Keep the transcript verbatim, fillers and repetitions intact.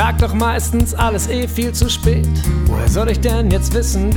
sag doch meistens alles eh viel zu spät. Woher soll ich denn jetzt wissen,